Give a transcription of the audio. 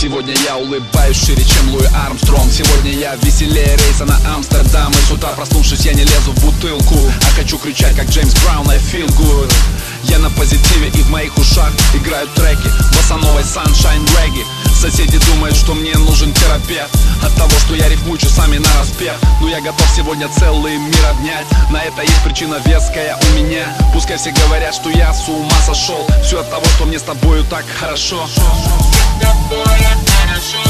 Сегодня я улыбаюсь шире, чем Луи Армстронг. Сегодня я веселее рейса на Амстердам. И с утра проснувшись, я не лезу в бутылку, а хочу кричать, как Джеймс Браун, I feel good. Я на позитиве и в моих ушах играют треки босановой Sunshine Reggae. Соседи думают, что мне нужен терапевт от того, что я рифмую часами на распев. Но я готов сегодня целый мир обнять. На это есть причина веская у меня. Пускай все говорят, что я с ума сошел. Все от того, что мне с тобою так хорошо. С тобой хорошо.